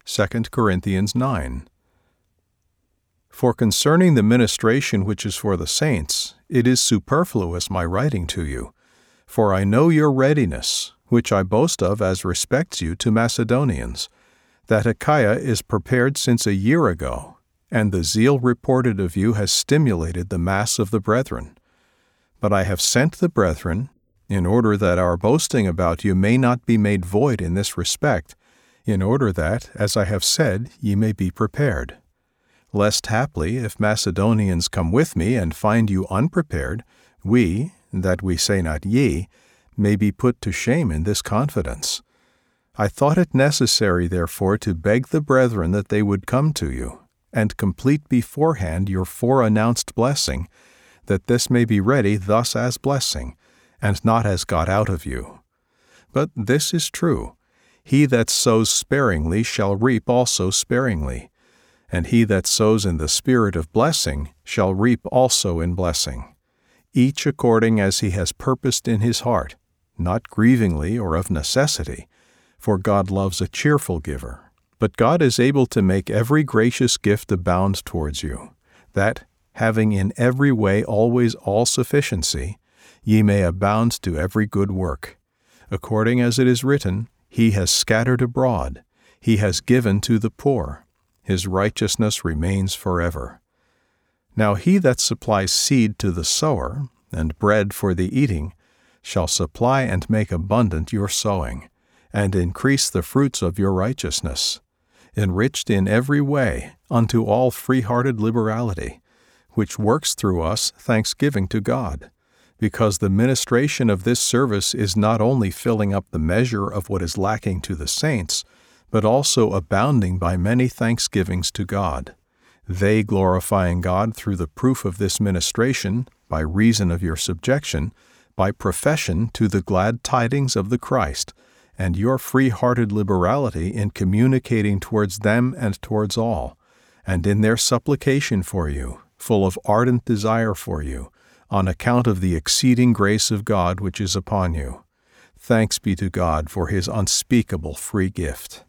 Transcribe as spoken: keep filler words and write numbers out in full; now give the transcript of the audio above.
Second Corinthians nine. For concerning the ministration which is for the saints, it is superfluous my writing to you. For I know your readiness, which I boast of as respects you to Macedonians, that Achaia is prepared since a year ago, and the zeal reported of you has stimulated the mass of the brethren. But I have sent the brethren, in order that our boasting about you may not be made void in this respect, in order that, as I have said, ye may be prepared. Lest haply, if Macedonians come with me and find you unprepared, we, that we say not ye, may be put to shame in this confidence. I thought it necessary, therefore, to beg the brethren that they would come to you, and complete beforehand your fore-announced blessing, that this may be ready thus as blessing, and not as got out of you. But this is true, he that sows sparingly shall reap also sparingly, and he that sows in the spirit of blessing shall reap also in blessing, each according as he has purposed in his heart, not grievingly or of necessity, for God loves a cheerful giver. But God is able to make every gracious gift abound towards you, that, having in every way always all sufficiency, ye may abound to every good work. According as it is written, He has scattered abroad, He has given to the poor, His righteousness remains forever. Now he that supplies seed to the sower, and bread for the eating, shall supply and make abundant your sowing, and increase the fruits of your righteousness, enriched in every way unto all free-hearted liberality, which works through us thanksgiving to God, because the ministration of this service is not only filling up the measure of what is lacking to the saints, but also abounding by many thanksgivings to God, they glorifying God through the proof of this ministration, by reason of your subjection, by profession to the glad tidings of the Christ, and your free-hearted liberality in communicating towards them and towards all, and in their supplication for you, full of ardent desire for you, on account of the exceeding grace of God which is upon you. Thanks be to God for His unspeakable free gift.